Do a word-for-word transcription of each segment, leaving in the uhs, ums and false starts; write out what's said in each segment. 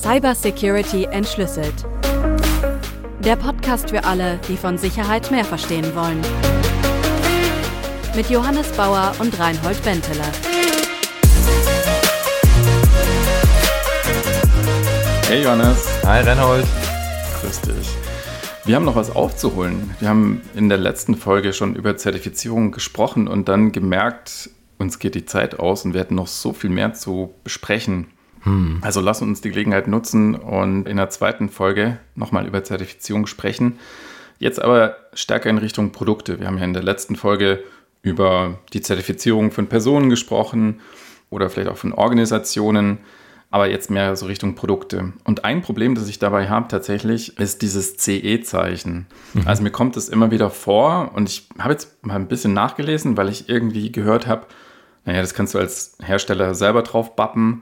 Cybersecurity entschlüsselt. Der Podcast für alle, die von Sicherheit mehr verstehen wollen. Mit Johannes Bauer und Reinhold Benteler. Hey Johannes. Hi Reinhold. Grüß dich. Wir haben noch was aufzuholen. Wir haben in der letzten Folge schon über Zertifizierung gesprochen und dann gemerkt, uns geht die Zeit aus und wir hätten noch so viel mehr zu besprechen. Hm. Also lass uns die Gelegenheit nutzen und in der zweiten Folge nochmal über Zertifizierung sprechen. Jetzt aber stärker in Richtung Produkte. Wir haben ja in der letzten Folge über die Zertifizierung von Personen gesprochen oder vielleicht auch von Organisationen, aber jetzt mehr so Richtung Produkte. Und ein Problem, das ich dabei habe tatsächlich, ist dieses C E-Zeichen. Mhm. Also mir kommt es immer wieder vor und ich habe jetzt mal ein bisschen nachgelesen, weil ich irgendwie gehört habe, naja, das kannst du als Hersteller selber drauf bappen.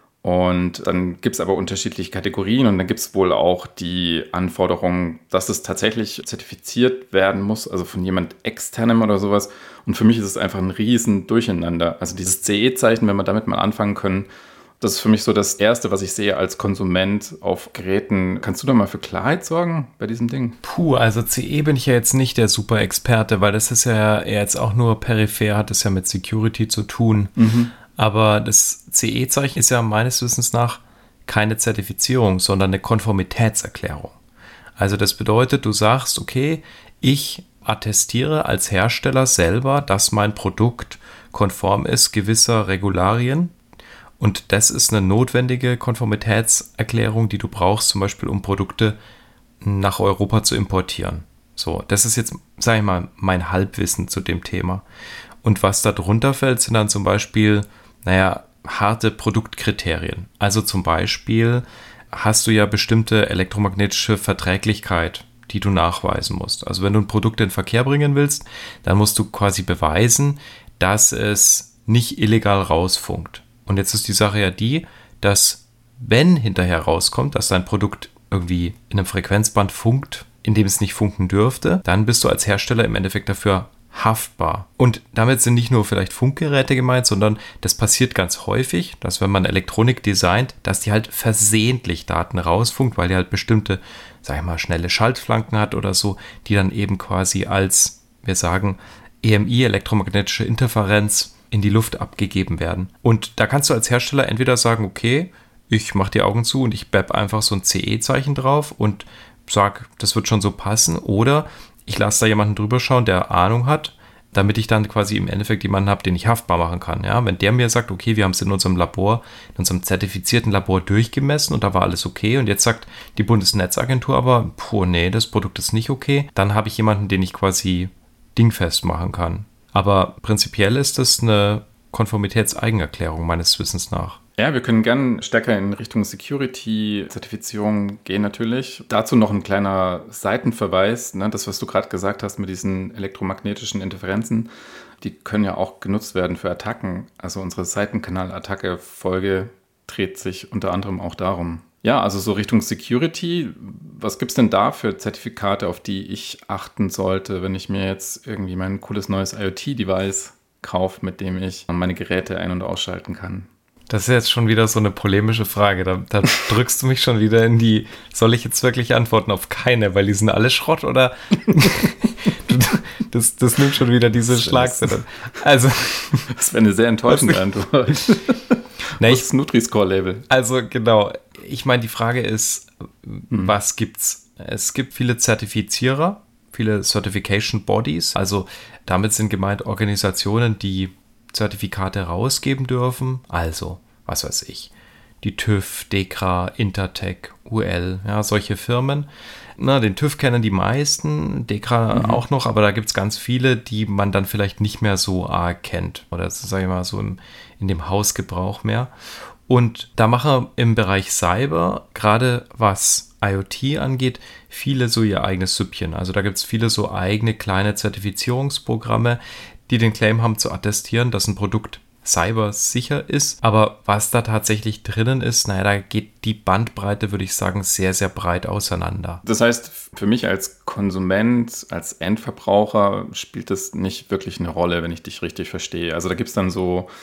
Und dann gibt es aber unterschiedliche Kategorien und dann gibt es wohl auch die Anforderung, dass es tatsächlich zertifiziert werden muss, also von jemand externem oder sowas. Und für mich ist es einfach ein riesen Durcheinander. Also dieses C E-Zeichen, wenn wir damit mal anfangen können, das ist für mich so das Erste, was ich sehe als Konsument auf Geräten. Kannst du da mal für Klarheit sorgen bei diesem Ding? Puh, also C E bin ich ja jetzt nicht der Super-Experte, weil das ist ja eher jetzt auch nur peripher, hat es ja mit Security zu tun. Mhm. Aber das C E-Zeichen ist ja meines Wissens nach keine Zertifizierung, sondern eine Konformitätserklärung. Also das bedeutet, du sagst, okay, ich attestiere als Hersteller selber, dass mein Produkt konform ist gewisser Regularien. Und das ist eine notwendige Konformitätserklärung, die du brauchst, zum Beispiel um Produkte nach Europa zu importieren. So, das ist jetzt, sage ich mal, mein Halbwissen zu dem Thema. Und was da drunter fällt, sind dann zum Beispiel, naja, harte Produktkriterien. Also zum Beispiel hast du ja bestimmte elektromagnetische Verträglichkeit, die du nachweisen musst. Also wenn du ein Produkt in den Verkehr bringen willst, dann musst du quasi beweisen, dass es nicht illegal rausfunkt. Und jetzt ist die Sache ja die, dass wenn hinterher rauskommt, dass dein Produkt irgendwie in einem Frequenzband funkt, in dem es nicht funken dürfte, dann bist du als Hersteller im Endeffekt dafür haftbar. Und damit sind nicht nur vielleicht Funkgeräte gemeint, sondern das passiert ganz häufig, dass wenn man Elektronik designt, dass die halt versehentlich Daten rausfunkt, weil die halt bestimmte, sag ich mal, schnelle Schaltflanken hat oder so, die dann eben quasi als, wir sagen, E M I, elektromagnetische Interferenz, in die Luft abgegeben werden. Und da kannst du als Hersteller entweder sagen, okay, ich mache die Augen zu und ich bap einfach so ein C E-Zeichen drauf und sag, das wird schon so passen, oder ich lasse da jemanden drüber schauen, der Ahnung hat, damit ich dann quasi im Endeffekt jemanden habe, den ich haftbar machen kann. Ja, wenn der mir sagt, okay, wir haben es in unserem Labor, in unserem zertifizierten Labor durchgemessen und da war alles okay und jetzt sagt die Bundesnetzagentur aber, puh, nee, das Produkt ist nicht okay, dann habe ich jemanden, den ich quasi dingfest machen kann. Aber prinzipiell ist das eine Konformitätseigenerklärung meines Wissens nach. Ja, wir können gerne stärker in Richtung Security-Zertifizierung gehen natürlich. Dazu noch ein kleiner Seitenverweis. Ne? Das, was du gerade gesagt hast mit diesen elektromagnetischen Interferenzen, die können ja auch genutzt werden für Attacken. Also unsere Seitenkanal-Attacke-Folge dreht sich unter anderem auch darum. Ja, also so Richtung Security, was gibt es denn da für Zertifikate, auf die ich achten sollte, wenn ich mir jetzt irgendwie mein cooles neues IoT-Device kaufe, mit dem ich meine Geräte ein- und ausschalten kann? Das ist jetzt schon wieder so eine polemische Frage. Da, da drückst du mich schon wieder in die, soll ich jetzt wirklich antworten auf keine, weil die sind alle Schrott oder? das, das nimmt schon wieder diese Schlagseite. Also, das wäre eine sehr enttäuschende Antwort. Na, Was ist das Nutri-Score-Label? Also genau, ich meine, die Frage ist, hm. was gibt's? Es gibt viele Zertifizierer, viele Certification Bodies, also damit sind gemeint Organisationen, die Zertifikate rausgeben dürfen, also, was weiß ich, die TÜV, DEKRA, Intertek, U L, ja, solche Firmen. Na, den TÜV kennen die meisten, DEKRA mhm. auch noch, aber da gibt es ganz viele, die man dann vielleicht nicht mehr so arg kennt oder, sage ich mal, so im, in dem Hausgebrauch mehr. Und da machen im Bereich Cyber, gerade was IoT angeht, viele so ihr eigenes Süppchen. Also da gibt es viele so eigene kleine Zertifizierungsprogramme, die den Claim haben zu attestieren, dass ein Produkt cybersicher ist. Aber was da tatsächlich drinnen ist, naja, da geht die Bandbreite, würde ich sagen, sehr, sehr breit auseinander. Das heißt, für mich als Konsument, als Endverbraucher spielt das nicht wirklich eine Rolle, wenn ich dich richtig verstehe. Also da gibt es dann so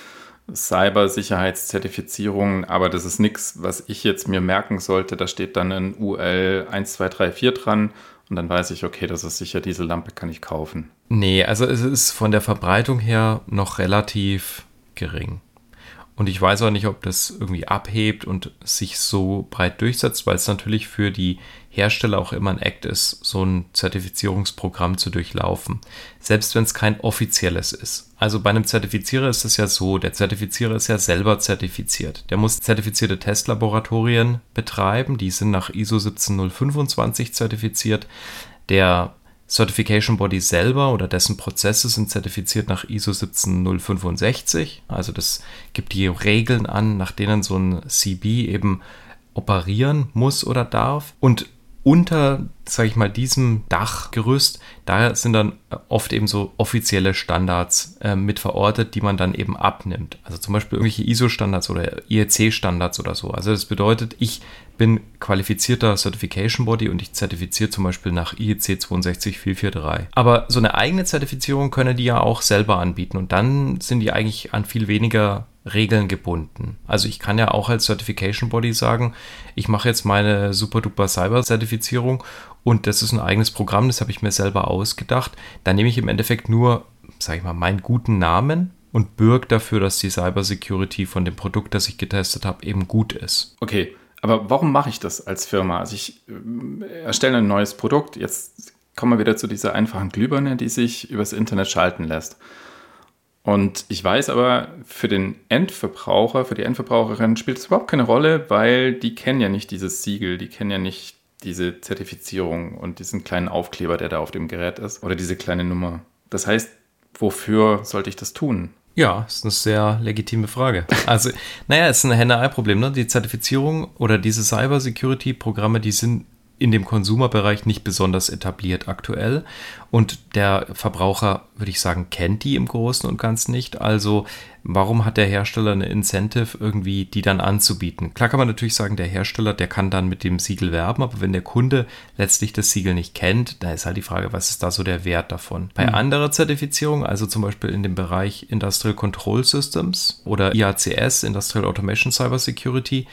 Cybersicherheitszertifizierungen, aber das ist nichts, was ich jetzt mir merken sollte. Da steht dann ein U L eins zwei drei vier dran und dann weiß ich, okay, das ist sicher, diese Lampe kann ich kaufen. Nee, also es ist von der Verbreitung her noch relativ gering. Und ich weiß auch nicht, ob das irgendwie abhebt und sich so breit durchsetzt, weil es natürlich für die Hersteller auch immer ein Act ist, so ein Zertifizierungsprogramm zu durchlaufen. Selbst wenn es kein offizielles ist. Also bei einem Zertifizierer ist es ja so, der Zertifizierer ist ja selber zertifiziert. Der muss zertifizierte Testlaboratorien betreiben, die sind nach I S O siebzehn null fünfundzwanzig zertifiziert. Der Certification Body selber oder dessen Prozesse sind zertifiziert nach I S O siebzehn null fünfundsechzig. Also das gibt die Regeln an, nach denen so ein C B eben operieren muss oder darf. Und unter, sage ich mal, diesem Dachgerüst, da sind dann oft eben so offizielle Standards äh, mit verortet, die man dann eben abnimmt. Also zum Beispiel irgendwelche I S O-Standards oder I E C-Standards oder so. Also das bedeutet, ich bin qualifizierter Certification Body und ich zertifiziere zum Beispiel nach I E C sechs zwei sechs vier vier drei. Aber so eine eigene Zertifizierung können die ja auch selber anbieten und dann sind die eigentlich an viel weniger Regeln gebunden. Also ich kann ja auch als Certification Body sagen, ich mache jetzt meine super-duper Cyber-Zertifizierung und das ist ein eigenes Programm, das habe ich mir selber ausgedacht. Da nehme ich im Endeffekt nur, sage ich mal, meinen guten Namen und bürge dafür, dass die Cyber-Security von dem Produkt, das ich getestet habe, eben gut ist. Okay, aber warum mache ich das als Firma? Also ich äh, erstelle ein neues Produkt, jetzt kommen wir wieder zu dieser einfachen Glühbirne, die sich übers Internet schalten lässt. Und ich weiß aber, für den Endverbraucher, für die Endverbraucherin spielt es überhaupt keine Rolle, weil die kennen ja nicht dieses Siegel, die kennen ja nicht diese Zertifizierung und diesen kleinen Aufkleber, der da auf dem Gerät ist, oder diese kleine Nummer. Das heißt, wofür sollte ich das tun? Ja, ist eine sehr legitime Frage. Also, naja, es ist ein Henne-Ei-Problem, ne? Die Zertifizierung oder diese Cyber-Security-Programme, die sind in dem Konsumerbereich nicht besonders etabliert aktuell und der Verbraucher, würde ich sagen, kennt die im Großen und Ganzen nicht. Also warum hat der Hersteller eine Incentive irgendwie, die dann anzubieten? Klar kann man natürlich sagen, der Hersteller, der kann dann mit dem Siegel werben, aber wenn der Kunde letztlich das Siegel nicht kennt, dann ist halt die Frage, was ist da so der Wert davon? Bei mhm. anderer Zertifizierung, also zum Beispiel in dem Bereich Industrial Control Systems oder I A C S, Industrial Automation Cyber Security,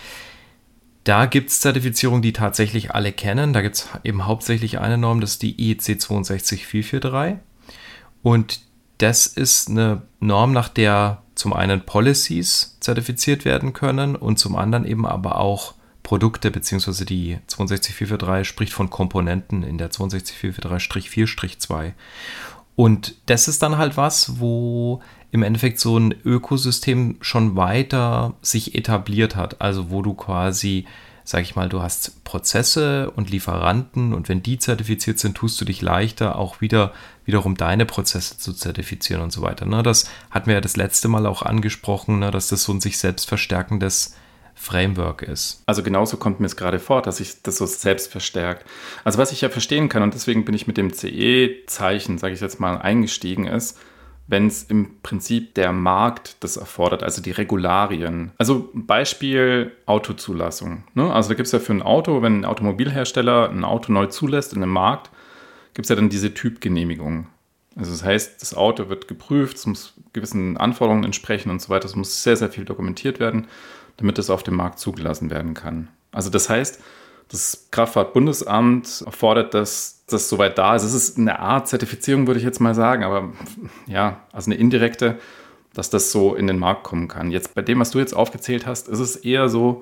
da gibt es Zertifizierungen, die tatsächlich alle kennen. Da gibt es eben hauptsächlich eine Norm, das ist die I E C sechs zwei sechs vier vier drei. Und das ist eine Norm, nach der zum einen Policies zertifiziert werden können und zum anderen eben aber auch Produkte, beziehungsweise die sechs zwei sechs vier vier drei spricht von Komponenten in der sechs zwei sechs vier vier drei vier zwei. Und das ist dann halt was, wo im Endeffekt so ein Ökosystem schon weiter sich etabliert hat. Also wo du quasi, sag ich mal, du hast Prozesse und Lieferanten und wenn die zertifiziert sind, tust du dich leichter, auch wieder wiederum deine Prozesse zu zertifizieren und so weiter. Ne, das hatten wir ja das letzte Mal auch angesprochen, ne, dass das so ein sich selbst verstärkendes Framework ist. Also genauso kommt mir es gerade vor, dass sich das so selbst verstärkt. Also was ich ja verstehen kann und deswegen bin ich mit dem C E-Zeichen, sage ich jetzt mal, eingestiegen ist, wenn es im Prinzip der Markt das erfordert, also die Regularien. Also Beispiel Autozulassung. Ne? Also da gibt es ja für ein Auto, wenn ein Automobilhersteller ein Auto neu zulässt in einem Markt, gibt es ja dann diese Typgenehmigung. Also das heißt, das Auto wird geprüft, es muss gewissen Anforderungen entsprechen und so weiter. Es muss sehr, sehr viel dokumentiert werden, damit es auf dem Markt zugelassen werden kann. Also das heißt, das Kraftfahrtbundesamt fordert, dass das soweit da ist. Es ist eine Art Zertifizierung, würde ich jetzt mal sagen, aber ja, also eine indirekte, dass das so in den Markt kommen kann. Jetzt bei dem, was du jetzt aufgezählt hast, ist es eher so,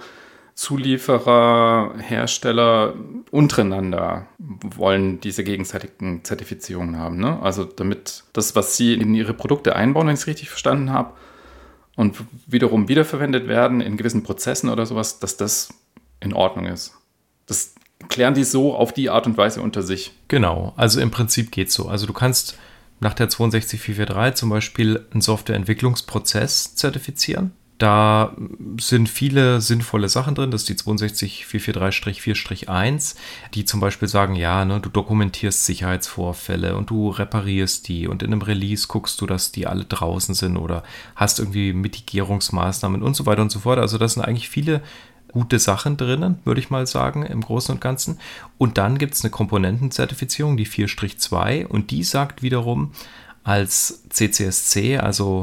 Zulieferer, Hersteller untereinander wollen diese gegenseitigen Zertifizierungen haben. Ne? Also damit das, was sie in ihre Produkte einbauen, wenn ich es richtig verstanden habe, und wiederum wiederverwendet werden in gewissen Prozessen oder sowas, dass das in Ordnung ist. Das klären die so auf die Art und Weise unter sich. Genau, also im Prinzip geht es so. Also du kannst nach der sechs zwei sechs vier vier drei zum Beispiel einen Softwareentwicklungsprozess zertifizieren. Da sind viele sinnvolle Sachen drin, das ist die sechs zwei sechs vier vier drei vier eins, die zum Beispiel sagen, ja, ne, du dokumentierst Sicherheitsvorfälle und du reparierst die und in einem Release guckst du, dass die alle draußen sind oder hast irgendwie Mitigierungsmaßnahmen und so weiter und so fort. Also das sind eigentlich viele gute Sachen drinnen, würde ich mal sagen, im Großen und Ganzen. Und dann gibt es eine Komponentenzertifizierung, die vier zwei und die sagt wiederum als C C S C, also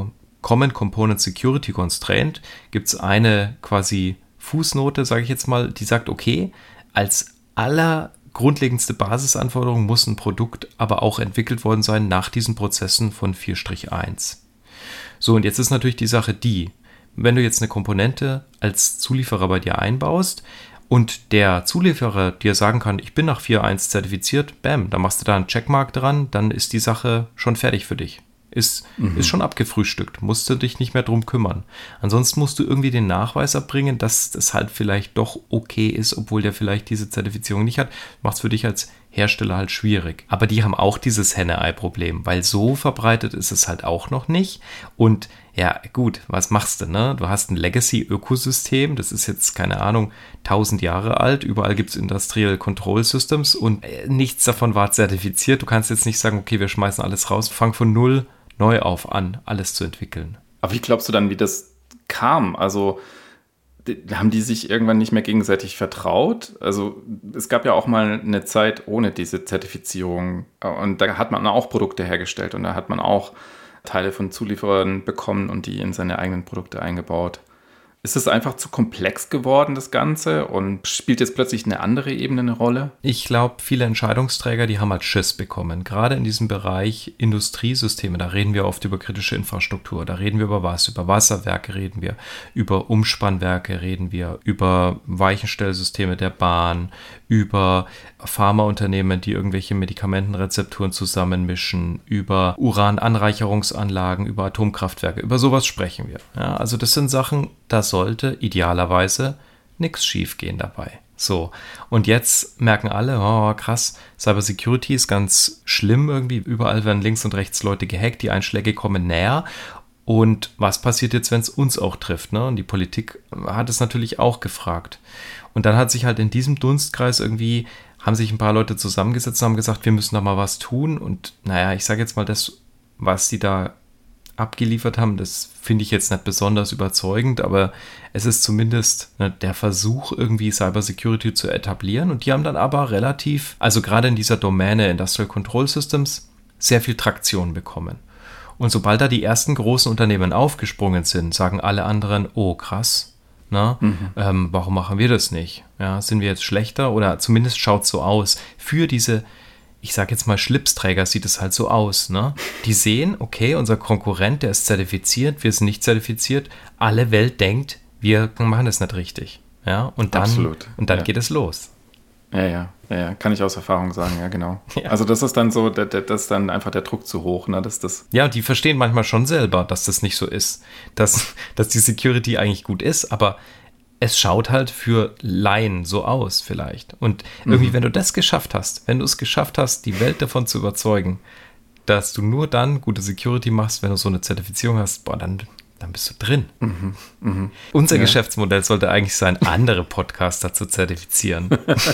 Common Component Security Constraint gibt es eine quasi Fußnote, sage ich jetzt mal, die sagt, okay, als aller grundlegendste Basisanforderung muss ein Produkt aber auch entwickelt worden sein nach diesen Prozessen von vier eins. So, und jetzt ist natürlich die Sache die, wenn du jetzt eine Komponente als Zulieferer bei dir einbaust und der Zulieferer dir sagen kann, ich bin nach vier eins zertifiziert, bam, dann machst du da einen Checkmark dran, dann ist die Sache schon fertig für dich. Ist, mhm. ist schon abgefrühstückt, musst du dich nicht mehr drum kümmern. Ansonsten musst du irgendwie den Nachweis erbringen, dass das halt vielleicht doch okay ist, obwohl der vielleicht diese Zertifizierung nicht hat. Macht es für dich als Hersteller halt schwierig. Aber die haben auch dieses Henne-Ei-Problem, weil so verbreitet ist es halt auch noch nicht. Und ja, gut, was machst du, ne? Du hast ein Legacy-Ökosystem, das ist jetzt, keine Ahnung, tausend Jahre alt. Überall gibt es Industrial Control Systems und nichts davon war zertifiziert. Du kannst jetzt nicht sagen, okay, wir schmeißen alles raus, fang von null neu auf an, alles zu entwickeln. Aber wie glaubst du dann, wie das kam? Also die, haben die sich irgendwann nicht mehr gegenseitig vertraut? Also es gab ja auch mal eine Zeit ohne diese Zertifizierung und da hat man auch Produkte hergestellt und da hat man auch Teile von Zulieferern bekommen und die in seine eigenen Produkte eingebaut. Ist es einfach zu komplex geworden, das Ganze? Und spielt jetzt plötzlich eine andere Ebene eine Rolle? Ich glaube, viele Entscheidungsträger, die haben halt Schiss bekommen. Gerade in diesem Bereich Industriesysteme, da reden wir oft über kritische Infrastruktur. Da reden wir über was? Über Wasserwerke reden wir, über Umspannwerke reden wir, über Weichenstellsysteme der Bahn, über Pharmaunternehmen, die irgendwelche Medikamentenrezepturen zusammenmischen, über Urananreicherungsanlagen, über Atomkraftwerke. Über sowas sprechen wir. Ja, also das sind Sachen, da sollte idealerweise nichts schief gehen dabei. So, und jetzt merken alle, oh krass, Cybersecurity ist ganz schlimm irgendwie. Überall werden links und rechts Leute gehackt, die Einschläge kommen näher. Und was passiert jetzt, wenn es uns auch trifft? Ne? Und die Politik hat es natürlich auch gefragt. Und dann hat sich halt in diesem Dunstkreis irgendwie, haben sich ein paar Leute zusammengesetzt und haben gesagt, wir müssen da mal was tun. Und naja, ich sage jetzt mal, das, was sie da abgeliefert haben, das finde ich jetzt nicht besonders überzeugend, aber es ist zumindest ne, der Versuch, irgendwie Cybersecurity zu etablieren. Und die haben dann aber relativ, also gerade in dieser Domäne Industrial Control Systems, sehr viel Traktion bekommen. Und sobald da die ersten großen Unternehmen aufgesprungen sind, sagen alle anderen, oh krass, na, mhm. ähm, warum machen wir das nicht? Ja, sind wir jetzt schlechter? Oder zumindest schaut es so aus. Für diese, ich sage jetzt mal Schlipsträger, sieht es halt so aus. Ne? Die sehen, okay, unser Konkurrent, der ist zertifiziert, wir sind nicht zertifiziert. Alle Welt denkt, wir machen das nicht richtig. Ja, und dann, Absolut. Und dann ja. geht es los. Ja, ja, ja, ja, kann ich aus Erfahrung sagen, ja, genau. Ja. Also das ist dann so, das ist dann einfach der Druck zu hoch, ne, dass das... Ja, und die verstehen manchmal schon selber, dass das nicht so ist, dass, dass die Security eigentlich gut ist, aber es schaut halt für Laien so aus vielleicht. Und irgendwie, mhm. wenn du das geschafft hast, wenn du es geschafft hast, die Welt davon zu überzeugen, dass du nur dann gute Security machst, wenn du so eine Zertifizierung hast, boah, dann... dann bist du drin. Mhm, mh. Unser ja. Geschäftsmodell sollte eigentlich sein, andere Podcaster zu zertifizieren.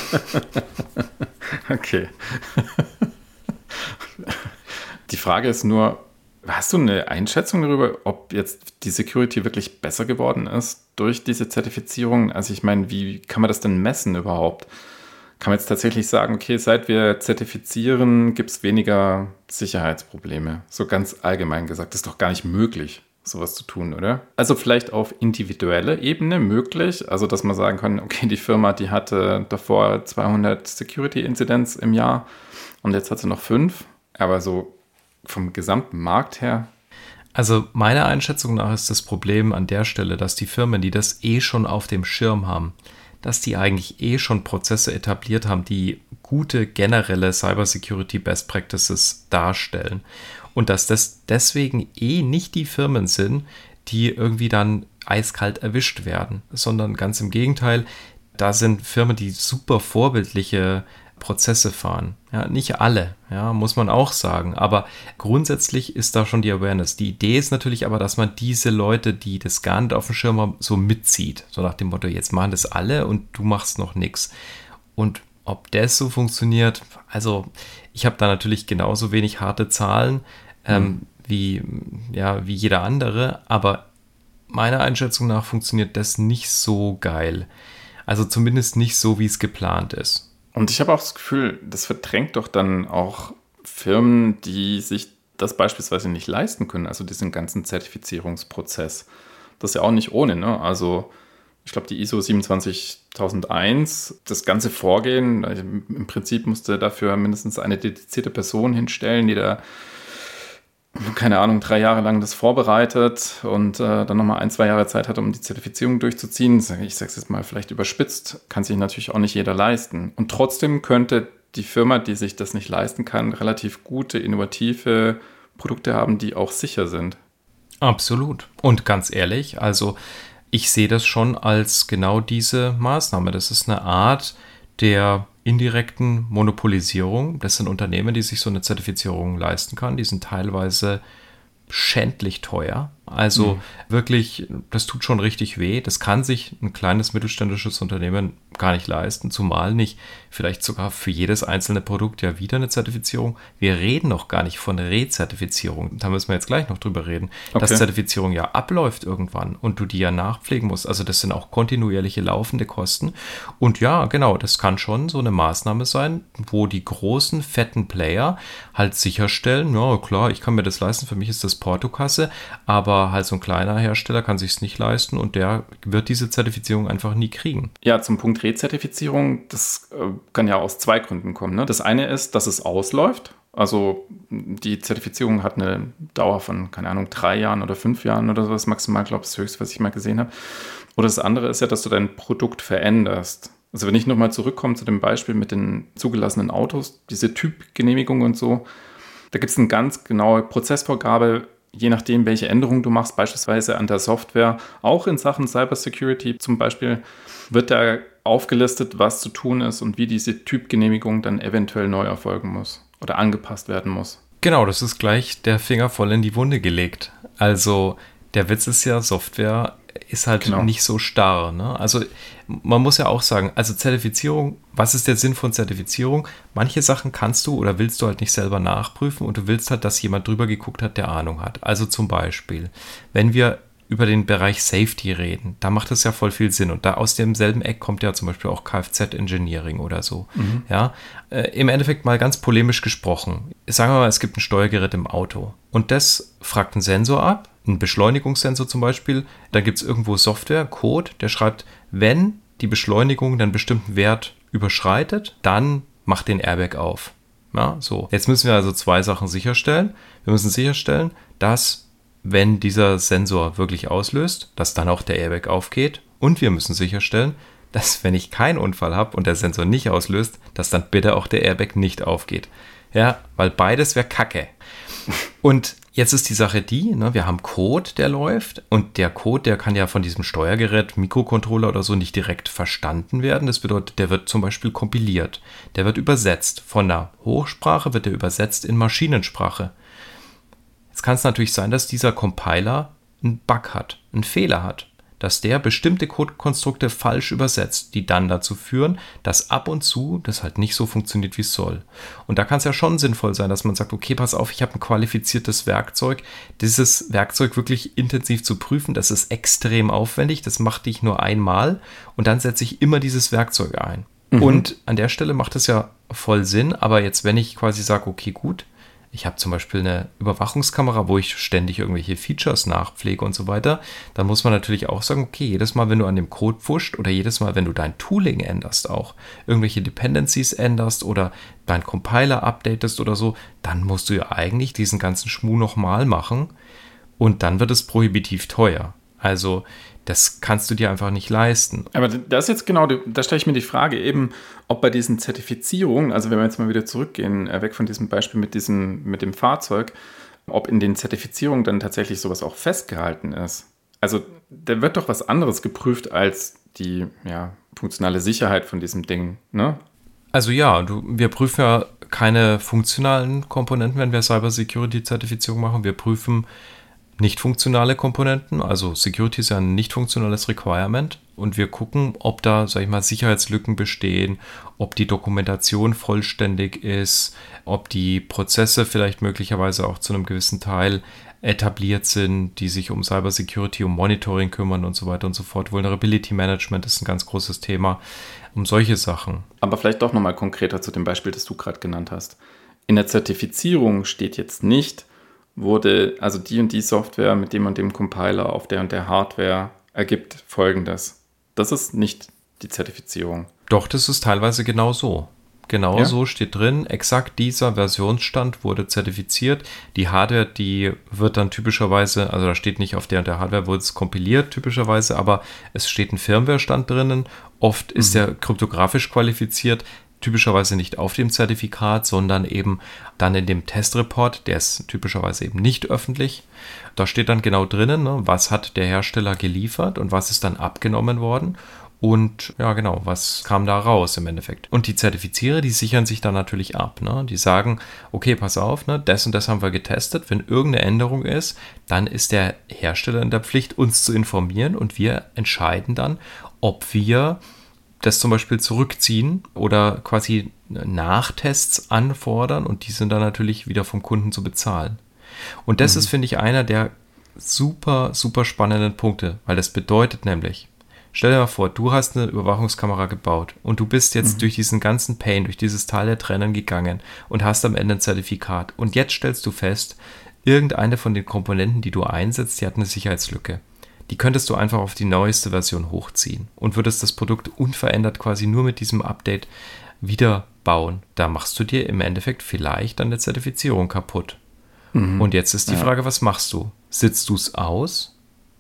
Okay. Die Frage ist nur, hast du eine Einschätzung darüber, ob jetzt die Security wirklich besser geworden ist durch diese Zertifizierung? Also ich meine, wie kann man das denn messen überhaupt? Kann man jetzt tatsächlich sagen, okay, seit wir zertifizieren, gibt es weniger Sicherheitsprobleme? So ganz allgemein gesagt, das ist doch gar nicht möglich, sowas zu tun, oder? Also vielleicht auf individueller Ebene möglich, also dass man sagen kann, okay, die Firma, die hatte davor zweihundert Security-Incidents im Jahr und jetzt hat sie noch fünf, aber so vom gesamten Markt her? Also meiner Einschätzung nach ist das Problem an der Stelle, dass die Firmen, die das eh schon auf dem Schirm haben, dass die eigentlich eh schon Prozesse etabliert haben, die gute generelle Cybersecurity Best Practices darstellen. Und dass das deswegen eh nicht die Firmen sind, die irgendwie dann eiskalt erwischt werden, sondern ganz im Gegenteil, da sind Firmen, die super vorbildliche Prozesse fahren. Ja, nicht alle, ja, muss man auch sagen, aber grundsätzlich ist da schon die Awareness. Die Idee ist natürlich aber, dass man diese Leute, die das gar nicht auf dem Schirm haben, so mitzieht. So nach dem Motto, jetzt machen das alle und du machst noch nichts. Und ob das so funktioniert, also ich habe da natürlich genauso wenig harte Zahlen ähm, mhm. wie, ja, wie jeder andere, aber meiner Einschätzung nach funktioniert das nicht so geil. Also zumindest nicht so, wie es geplant ist. Und ich habe auch das Gefühl, das verdrängt doch dann auch Firmen, die sich das beispielsweise nicht leisten können, also diesen ganzen Zertifizierungsprozess. Das ist ja auch nicht ohne, ne? Also ich glaube, die I S O siebenundzwanzigtausendeins, das ganze Vorgehen, also im Prinzip musste dafür mindestens eine dedizierte Person hinstellen, die da, keine Ahnung, drei Jahre lang das vorbereitet und äh, dann nochmal ein, zwei Jahre Zeit hat, um die Zertifizierung durchzuziehen. Ich sage es jetzt mal vielleicht überspitzt, kann sich natürlich auch nicht jeder leisten. Und trotzdem könnte die Firma, die sich das nicht leisten kann, relativ gute, innovative Produkte haben, die auch sicher sind. Absolut. Und ganz ehrlich, also ich sehe das schon als genau diese Maßnahme. Das ist eine Art der indirekten Monopolisierung. Das sind Unternehmen, die sich so eine Zertifizierung leisten kann. Die sind teilweise schändlich teuer. Also mhm. wirklich, das tut schon richtig weh. Das kann sich ein kleines mittelständisches Unternehmen gar nicht leisten, zumal nicht vielleicht sogar für jedes einzelne Produkt ja wieder eine Zertifizierung. Wir reden noch gar nicht von Rezertifizierung. Da müssen wir jetzt gleich noch drüber reden, okay. Dass Zertifizierung ja abläuft irgendwann und du die ja nachpflegen musst. Also das sind auch kontinuierliche laufende Kosten. Und ja, genau, das kann schon so eine Maßnahme sein, wo die großen, fetten Player halt sicherstellen, ja klar, ich kann mir das leisten, für mich ist das Portokasse, aber halt so ein kleiner Hersteller kann sich es nicht leisten und der wird diese Zertifizierung einfach nie kriegen. Ja, zum Punkt Rezertifizierung, das äh, kann ja aus zwei Gründen kommen. Ne? Das eine ist, dass es ausläuft. Also die Zertifizierung hat eine Dauer von, keine Ahnung, drei Jahren oder fünf Jahren oder sowas maximal, glaube ich, das höchste, was ich mal gesehen habe. Oder das andere ist ja, dass du dein Produkt veränderst. Also wenn ich nochmal zurückkomme zu dem Beispiel mit den zugelassenen Autos, diese Typgenehmigung und so, da gibt es eine ganz genaue Prozessvorgabe, je nachdem, welche Änderungen du machst, beispielsweise an der Software, auch in Sachen Cybersecurity zum Beispiel, wird da aufgelistet, was zu tun ist und wie diese Typgenehmigung dann eventuell neu erfolgen muss oder angepasst werden muss. Genau, das ist gleich der Finger voll in die Wunde gelegt. Also der Witz ist ja, Software ist halt genau. nicht so starr. Ne? Also man muss ja auch sagen, also Zertifizierung, was ist der Sinn von Zertifizierung? Manche Sachen kannst du oder willst du halt nicht selber nachprüfen und du willst halt, dass jemand drüber geguckt hat, der Ahnung hat. Also zum Beispiel, wenn wir über den Bereich Safety reden, da macht es ja voll viel Sinn. Und da aus demselben Eck kommt ja zum Beispiel auch Kfz-Engineering oder so. Mhm. Ja, äh, im Endeffekt mal ganz polemisch gesprochen. Sagen wir mal, es gibt ein Steuergerät im Auto und das fragt einen Sensor ab, einen Beschleunigungssensor zum Beispiel. Da gibt es irgendwo Software, Code, der schreibt, wenn die Beschleunigung einen bestimmten Wert überschreitet, dann macht den Airbag auf. Ja, so. Jetzt müssen wir also zwei Sachen sicherstellen. Wir müssen sicherstellen, dass wenn dieser Sensor wirklich auslöst, dass dann auch der Airbag aufgeht. Und wir müssen sicherstellen, dass wenn ich keinen Unfall habe und der Sensor nicht auslöst, dass dann bitte auch der Airbag nicht aufgeht. Ja, weil beides wäre Kacke. Und jetzt ist die Sache die, ne, wir haben Code, der läuft und der Code, der kann ja von diesem Steuergerät, Mikrocontroller oder so nicht direkt verstanden werden. Das bedeutet, der wird zum Beispiel kompiliert. Der wird übersetzt. Von der Hochsprache wird er übersetzt in Maschinensprache. Jetzt kann es natürlich sein, dass dieser Compiler einen Bug hat, einen Fehler hat, dass der bestimmte Codekonstrukte falsch übersetzt, die dann dazu führen, dass ab und zu das halt nicht so funktioniert, wie es soll. Und da kann es ja schon sinnvoll sein, dass man sagt, okay, pass auf, ich habe ein qualifiziertes Werkzeug. Dieses Werkzeug wirklich intensiv zu prüfen, das ist extrem aufwendig, das mache ich nur einmal und dann setze ich immer dieses Werkzeug ein. Mhm. Und an der Stelle macht es ja voll Sinn, aber jetzt, wenn ich quasi sage, okay, gut, ich habe zum Beispiel eine Überwachungskamera, wo ich ständig irgendwelche Features nachpflege und so weiter. Dann muss man natürlich auch sagen, okay, jedes Mal, wenn du an dem Code pfuscht oder jedes Mal, wenn du dein Tooling änderst auch, irgendwelche Dependencies änderst oder dein Compiler updatest oder so, dann musst du ja eigentlich diesen ganzen Schmuh nochmal machen und dann wird es prohibitiv teuer. Also das kannst du dir einfach nicht leisten. Aber das ist jetzt genau, da stelle ich mir die Frage eben, ob bei diesen Zertifizierungen, also wenn wir jetzt mal wieder zurückgehen, weg von diesem Beispiel mit, diesem, mit dem Fahrzeug, ob in den Zertifizierungen dann tatsächlich sowas auch festgehalten ist. Also da wird doch was anderes geprüft als die ja, funktionale Sicherheit von diesem Ding, ne? Also ja, du, wir prüfen ja keine funktionalen Komponenten, wenn wir Cybersecurity-Zertifizierung machen. Wir prüfen nicht funktionale Komponenten, also Security ist ja ein nicht funktionales Requirement und wir gucken, ob da, sag ich mal, Sicherheitslücken bestehen, ob die Dokumentation vollständig ist, ob die Prozesse vielleicht möglicherweise auch zu einem gewissen Teil etabliert sind, die sich um Cybersecurity, um Monitoring kümmern und so weiter und so fort. Vulnerability Management ist ein ganz großes Thema, um solche Sachen. Aber vielleicht doch nochmal konkreter zu dem Beispiel, das du gerade genannt hast. In der Zertifizierung steht jetzt nicht, wurde, also die und die Software mit dem und dem Compiler auf der und der Hardware ergibt Folgendes. Das ist nicht die Zertifizierung. Doch, das ist teilweise genau so. Genau Ja? so steht drin, exakt dieser Versionsstand wurde zertifiziert. Die Hardware, die wird dann typischerweise, also da steht nicht auf der und der Hardware, wurde es kompiliert typischerweise, aber es steht ein Firmware-Stand drinnen. Oft ist der kryptografisch qualifiziert, typischerweise nicht auf dem Zertifikat, sondern eben dann in dem Testreport, der ist typischerweise eben nicht öffentlich. Da steht dann genau drinnen, ne, was hat der Hersteller geliefert und was ist dann abgenommen worden. Und ja, genau, was kam da raus im Endeffekt? Und die Zertifizierer, die sichern sich dann natürlich ab. Ne? Die sagen, okay, pass auf, ne, das und das haben wir getestet. Wenn irgendeine Änderung ist, dann ist der Hersteller in der Pflicht, uns zu informieren. Und wir entscheiden dann, ob wir das zum Beispiel zurückziehen oder quasi Nachtests anfordern. Und die sind dann natürlich wieder vom Kunden zu bezahlen. Und das mhm. ist, finde ich, einer der super, super spannenden Punkte. Weil das bedeutet nämlich, stell dir mal vor, du hast eine Überwachungskamera gebaut und du bist jetzt mhm. durch diesen ganzen Pain, durch dieses Tal der Tränen gegangen und hast am Ende ein Zertifikat. Und jetzt stellst du fest, irgendeine von den Komponenten, die du einsetzt, die hat eine Sicherheitslücke. Die könntest du einfach auf die neueste Version hochziehen und würdest das Produkt unverändert quasi nur mit diesem Update wieder bauen. Da machst du dir im Endeffekt vielleicht dann eine Zertifizierung kaputt. Mhm. Und jetzt ist die ja. Frage, was machst du? Sitzt du es aus?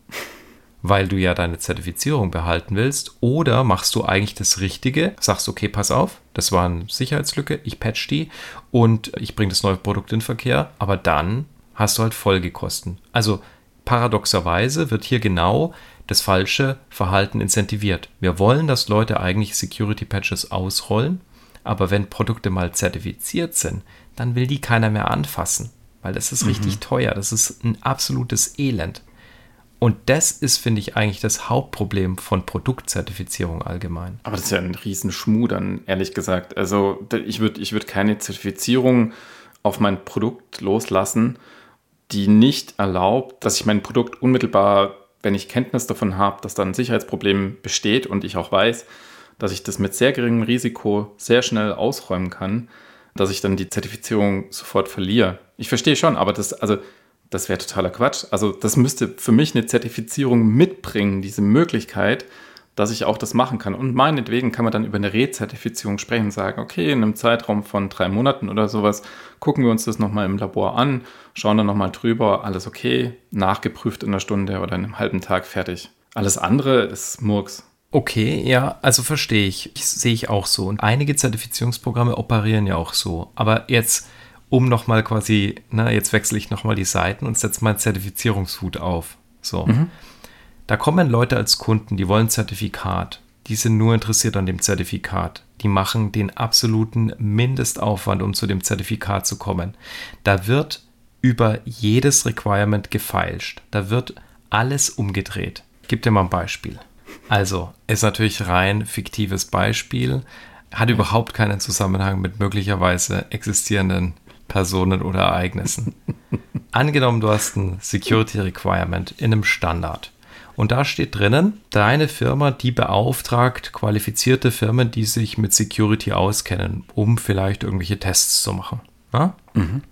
Weil du ja deine Zertifizierung behalten willst, oder machst du eigentlich das Richtige, sagst, okay, pass auf, das war eine Sicherheitslücke, ich patch die und ich bringe das neue Produkt in Verkehr, aber dann hast du halt Folgekosten. Also paradoxerweise wird hier genau das falsche Verhalten incentiviert. Wir wollen, dass Leute eigentlich Security-Patches ausrollen, aber wenn Produkte mal zertifiziert sind, dann will die keiner mehr anfassen, weil das ist mhm. richtig teuer, das ist ein absolutes Elend. Und das ist, finde ich, eigentlich das Hauptproblem von Produktzertifizierung allgemein. Aber das ist ja ein Riesenschmuh dann, ehrlich gesagt. Also ich würde ich würd keine Zertifizierung auf mein Produkt loslassen, die nicht erlaubt, dass ich mein Produkt unmittelbar, wenn ich Kenntnis davon habe, dass da ein Sicherheitsproblem besteht und ich auch weiß, dass ich das mit sehr geringem Risiko sehr schnell ausräumen kann, dass ich dann die Zertifizierung sofort verliere. Ich verstehe schon, aber das, also das wäre totaler Quatsch. Also das müsste für mich eine Zertifizierung mitbringen, diese Möglichkeit, dass ich auch das machen kann. Und meinetwegen kann man dann über eine Rezertifizierung sprechen und sagen, okay, in einem Zeitraum von drei Monaten oder sowas gucken wir uns das nochmal im Labor an, schauen dann nochmal drüber, alles okay, nachgeprüft in einer Stunde oder in einem halben Tag, fertig. Alles andere ist Murks. Okay, ja, also verstehe ich. Ich sehe ich auch so. Und einige Zertifizierungsprogramme operieren ja auch so. Aber jetzt, um nochmal quasi, na, jetzt wechsle ich nochmal die Seiten und setze meinen Zertifizierungshut auf. So. Mhm. Da kommen Leute als Kunden, die wollen ein Zertifikat. Die sind nur interessiert an dem Zertifikat. Die machen den absoluten Mindestaufwand, um zu dem Zertifikat zu kommen. Da wird über jedes Requirement gefeilscht. Da wird alles umgedreht. Ich gebe dir mal ein Beispiel. Also, ist natürlich rein fiktives Beispiel, hat überhaupt keinen Zusammenhang mit möglicherweise existierenden Personen oder Ereignissen. Angenommen, du hast ein Security Requirement in einem Standard. Und da steht drinnen, deine Firma, die beauftragt qualifizierte Firmen, die sich mit Security auskennen, um vielleicht irgendwelche Tests zu machen. Ja? Mhm.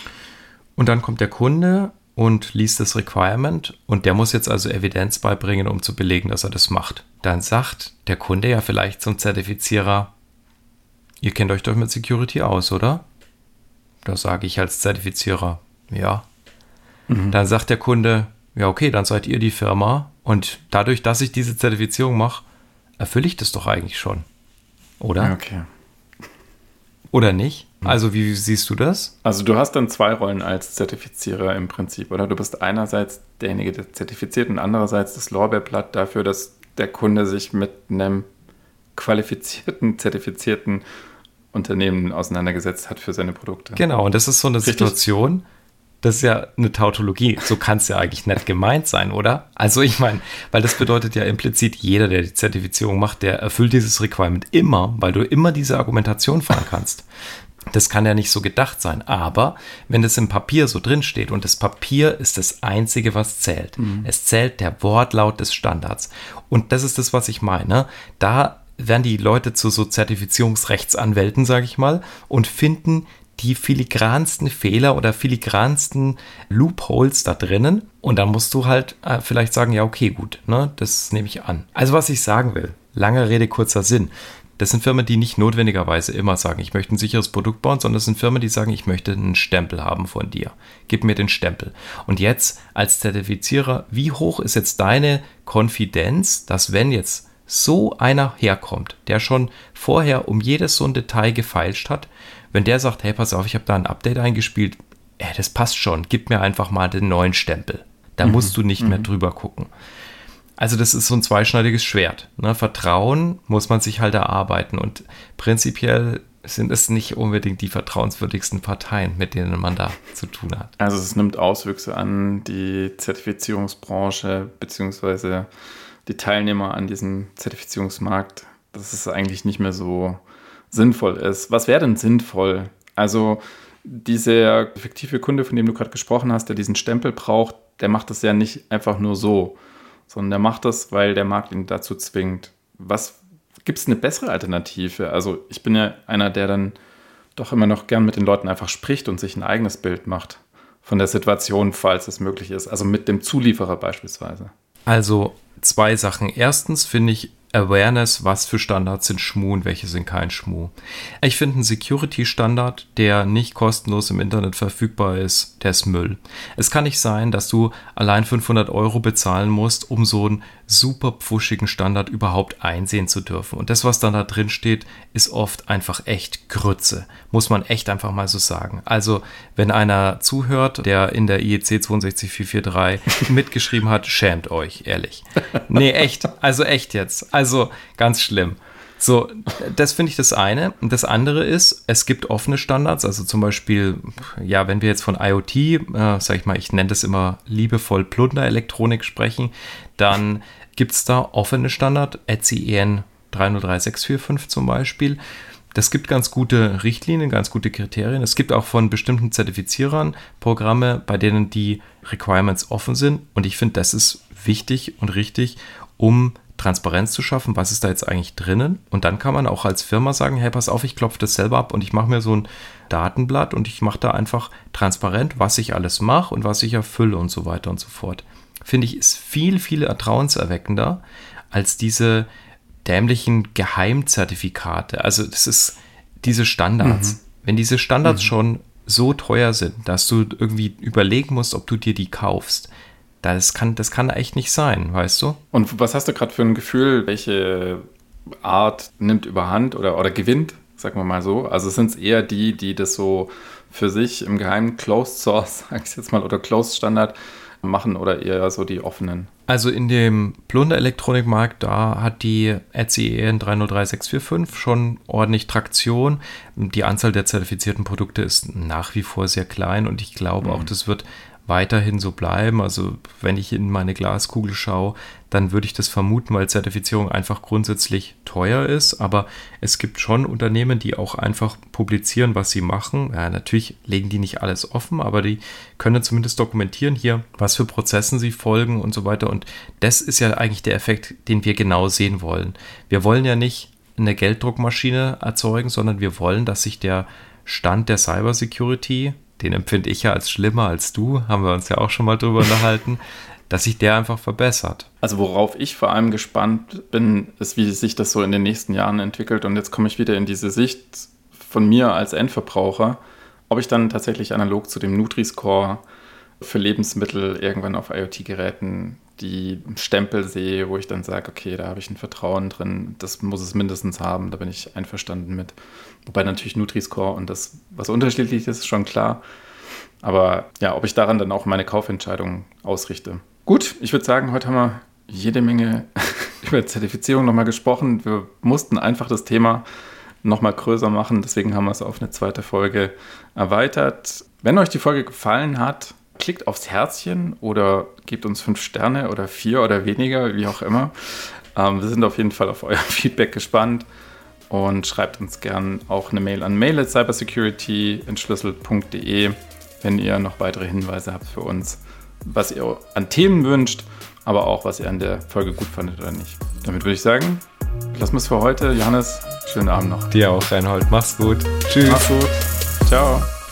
Und dann kommt der Kunde und liest das Requirement und der muss jetzt also Evidenz beibringen, um zu belegen, dass er das macht. Dann sagt der Kunde ja vielleicht zum Zertifizierer, ihr kennt euch doch mit Security aus, oder? Da sage ich als Zertifizierer, ja. Mhm. Dann sagt der Kunde, ja okay, dann seid ihr die Firma und dadurch, dass ich diese Zertifizierung mache, erfülle ich das doch eigentlich schon, oder? Okay. Oder nicht? Also wie siehst du das? Also du hast dann zwei Rollen als Zertifizierer im Prinzip, oder? Du bist einerseits derjenige, der zertifiziert und andererseits das Lorbeerblatt dafür, dass der Kunde sich mit einem qualifizierten, zertifizierten Unternehmen auseinandergesetzt hat für seine Produkte. Genau, und das ist so eine Richtig? Situation, das ist ja eine Tautologie. So kann es ja eigentlich nicht gemeint sein, oder? Also ich meine, weil das bedeutet ja implizit, jeder, der die Zertifizierung macht, der erfüllt dieses Requirement immer, weil du immer diese Argumentation fahren kannst. Das kann ja nicht so gedacht sein. Aber wenn das im Papier so drin steht und das Papier ist das Einzige, was zählt. Mhm. Es zählt der Wortlaut des Standards. Und das ist das, was ich meine. Da werden die Leute zu so Zertifizierungsrechtsanwälten, sage ich mal, und finden die filigransten Fehler oder filigransten Loopholes da drinnen. Und dann musst du halt äh, vielleicht sagen, ja, okay, gut, ne, das nehme ich an. Also was ich sagen will, lange Rede, kurzer Sinn. Das sind Firmen, die nicht notwendigerweise immer sagen, ich möchte ein sicheres Produkt bauen, sondern das sind Firmen, die sagen, ich möchte einen Stempel haben von dir. Gib mir den Stempel. Und jetzt als Zertifizierer, wie hoch ist jetzt deine Konfidenz, dass wenn jetzt so einer herkommt, der schon vorher um jedes so ein Detail gefeilscht hat, wenn der sagt, hey, pass auf, ich habe da ein Update eingespielt, ey, das passt schon, gib mir einfach mal den neuen Stempel. Da mhm. musst du nicht mhm. mehr drüber gucken. Also das ist so ein zweischneidiges Schwert. Ne? Vertrauen muss man sich halt erarbeiten und prinzipiell sind es nicht unbedingt die vertrauenswürdigsten Parteien, mit denen man da zu tun hat. Also es nimmt Auswüchse an die Zertifizierungsbranche beziehungsweise die Teilnehmer an diesem Zertifizierungsmarkt, dass es eigentlich nicht mehr so sinnvoll ist. Was wäre denn sinnvoll? Also dieser effektive Kunde, von dem du gerade gesprochen hast, der diesen Stempel braucht, der macht das ja nicht einfach nur so, sondern der macht das, weil der Markt ihn dazu zwingt. Was gibt es eine bessere Alternative? Also ich bin ja einer, der dann doch immer noch gern mit den Leuten einfach spricht und sich ein eigenes Bild macht von der Situation, falls es möglich ist. Also mit dem Zulieferer beispielsweise. Also zwei Sachen. Erstens finde ich Awareness, was für Standards sind Schmuh und welche sind kein Schmuh. Ich finde einen Security-Standard, der nicht kostenlos im Internet verfügbar ist, der ist Müll. Es kann nicht sein, dass du allein fünfhundert Euro bezahlen musst, um so einen super pfuschigen Standard überhaupt einsehen zu dürfen. Und das, was dann da drin steht, ist oft einfach echt Grütze. Muss man echt einfach mal so sagen. Also, wenn einer zuhört, der in der I E C zwei sechs vier vier drei mitgeschrieben hat, schämt euch, ehrlich. Nee, echt. Also echt jetzt. Also ganz schlimm. So, das finde ich das eine. Und das andere ist, es gibt offene Standards, also zum Beispiel, ja, wenn wir jetzt von IoT, äh, sag ich mal, ich nenne das immer liebevoll Plunderelektronik sprechen, dann gibt es da offene Standard, E C E N drei null drei sechs vier fünf zum Beispiel. Das gibt ganz gute Richtlinien, ganz gute Kriterien. Es gibt auch von bestimmten Zertifizierern Programme, bei denen die Requirements offen sind. Und ich finde, das ist wichtig und richtig, um Transparenz zu schaffen, was ist da jetzt eigentlich drinnen, und dann kann man auch als Firma sagen, hey, pass auf, ich klopfe das selber ab und ich mache mir so ein Datenblatt und ich mache da einfach transparent, was ich alles mache und was ich erfülle und so weiter und so fort. Finde ich, ist viel, viel vertrauenserweckender als diese dämlichen Geheimzertifikate. Also das ist diese Standards. Mhm. Wenn diese Standards mhm. schon so teuer sind, dass du irgendwie überlegen musst, ob du dir die kaufst, Das kann, das kann echt nicht sein, weißt du? Und was hast du gerade für ein Gefühl, welche Art nimmt überhand oder, oder gewinnt, sagen wir mal so? Also sind es eher die, die das so für sich im geheimen Closed Source, sag ich jetzt mal, oder Closed Standard machen, oder eher so die offenen? Also in dem Plunderelektronikmarkt, da hat die E C E N drei null drei sechs vier fünf schon ordentlich Traktion. Die Anzahl der zertifizierten Produkte ist nach wie vor sehr klein und ich glaube mhm. auch, das wird weiterhin so bleiben. Also wenn ich in meine Glaskugel schaue, dann würde ich das vermuten, weil Zertifizierung einfach grundsätzlich teuer ist. Aber es gibt schon Unternehmen, die auch einfach publizieren, was sie machen. Ja, natürlich legen die nicht alles offen, aber die können zumindest dokumentieren hier, was für Prozessen sie folgen und so weiter. Und das ist ja eigentlich der Effekt, den wir genau sehen wollen. Wir wollen ja nicht eine Gelddruckmaschine erzeugen, sondern wir wollen, dass sich der Stand der Cybersecurity, den empfinde ich ja als schlimmer als du, haben wir uns ja auch schon mal drüber unterhalten, dass sich der einfach verbessert. Also worauf ich vor allem gespannt bin, ist, wie sich das so in den nächsten Jahren entwickelt. Und jetzt komme ich wieder in diese Sicht von mir als Endverbraucher, ob ich dann tatsächlich analog zu dem Nutri-Score für Lebensmittel irgendwann auf IoT-Geräten die Stempel sehe, wo ich dann sage, okay, da habe ich ein Vertrauen drin, das muss es mindestens haben, da bin ich einverstanden mit. Wobei natürlich Nutri-Score und das, was unterschiedlich ist, ist schon klar. Aber ja, ob ich daran dann auch meine Kaufentscheidung ausrichte. Gut, ich würde sagen, heute haben wir jede Menge über Zertifizierung nochmal gesprochen. Wir mussten einfach das Thema nochmal größer machen, deswegen haben wir es auf eine zweite Folge erweitert. Wenn euch die Folge gefallen hat, klickt aufs Herzchen oder gebt uns fünf Sterne oder vier oder weniger, wie auch immer. Ähm, wir sind auf jeden Fall auf euer Feedback gespannt und schreibt uns gern auch eine Mail an mail at cybersecurity entschlüsselt punkt de, wenn ihr noch weitere Hinweise habt für uns, was ihr an Themen wünscht, aber auch, was ihr an der Folge gut fandet oder nicht. Damit würde ich sagen, lassen wir es für heute. Johannes, schönen Abend noch. Dir auch, Reinhold. Mach's gut. Tschüss. Mach's gut. Ciao.